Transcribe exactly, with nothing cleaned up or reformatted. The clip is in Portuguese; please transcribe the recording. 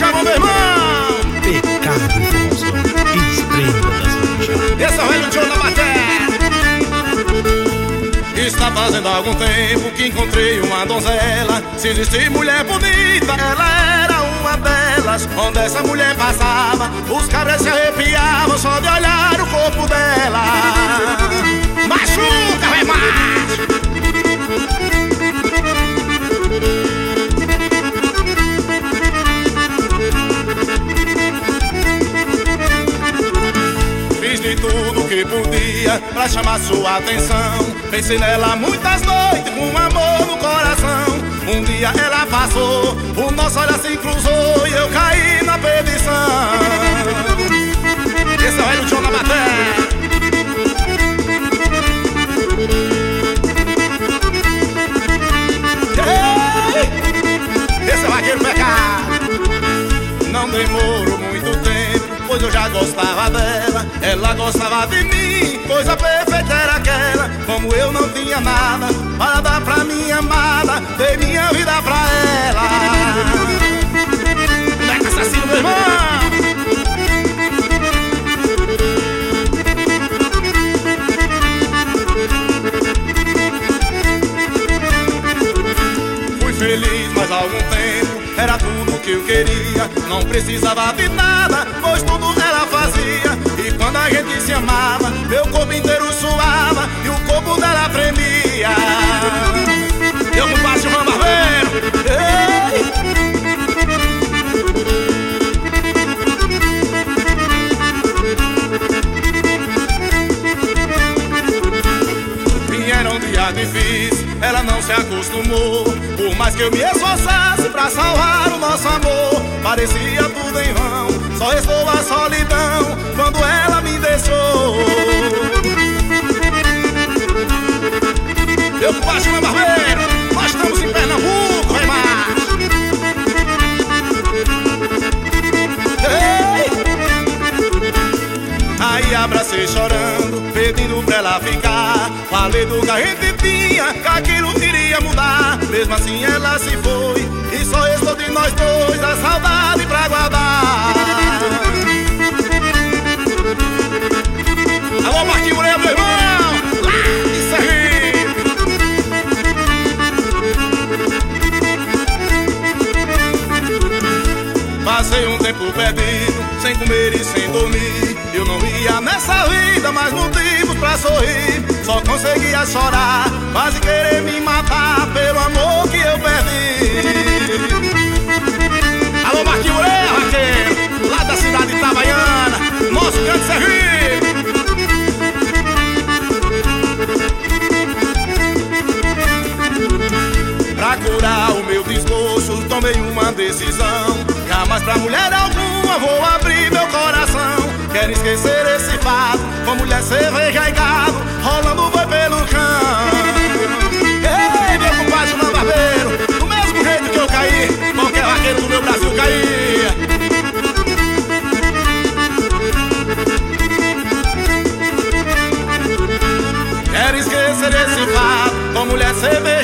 bom, meu irmão. Pecado e força, estrela das manchas. Esse é o velho Tio na matéria. Está fazendo algum tempo que encontrei uma donzela. Se existe mulher bonita, ela era uma delas. Onde essa mulher passava, os caras se arrepiavam só de olhar o corpo dela. Machuca, vai macho. Fiz de tudo que podia pra chamar sua atenção. Pensei nela muitas noites com amor no coração. Um dia ela passou, o nosso olhar se cruzou e eu caí na perdição. Esse é o velho Tio na matéria. Esse é o vaqueiro pecado. Não demorou muito tempo, pois eu já gostava dela. Ela gostava de mim, coisa perfeita era aquela. Como eu não tinha nada para dar pra minha amada, dei minha vida pra ela. Moleque assassino, meu irmão. Fui feliz mais algum tempo, era tudo que eu queria. Não precisava de nada, pois tudo ela fazia. E quando a gente se amava, meu corpo inteiro suava e o corpo dela tremia. Eu compadre João Barbeiro. Vieram dias difíceis, ela não se acostumou. Por mais que eu me esforçasse pra salvar o nosso amor, parecia tudo em vão, só restou a solidão quando ela me deixou. Eu compadre João Barbeiro, nós estamos em Pernambuco, vai mais. Aí abracei chorando, pedindo pra ela ficar. Falei do que a gente tinha, que aquilo iria mudar. Mesmo assim ela se foi, e só restou de nós dois a saudade pra guardar. Alô, Marquinhos Moreira, meu irmão, lá de Sergipe. Passei um tempo perdido, sem comer e sem dormir. Eu não ia nessa vida mais motivos pra sorrir. Só conseguia chorar, quase querer me matar pelo amor que eu perdi. Alô, Marquinhos Moreira, vaqueiro, lá da cidade de Itabaiana, nosso grande Sergipe. Pra curar o meu desgosto, tomei uma decisão. Jamais pra mulher alguma vou abrir meu coração. Quero esquecer esse fato, com mulher cerveja e gado, rolando boi pelo cão. Ei, meu compadre João Barbeiro, do mesmo jeito que eu caí, qualquer vaqueiro do meu Brasil caía. Quero esquecer esse fato, com mulher cerveja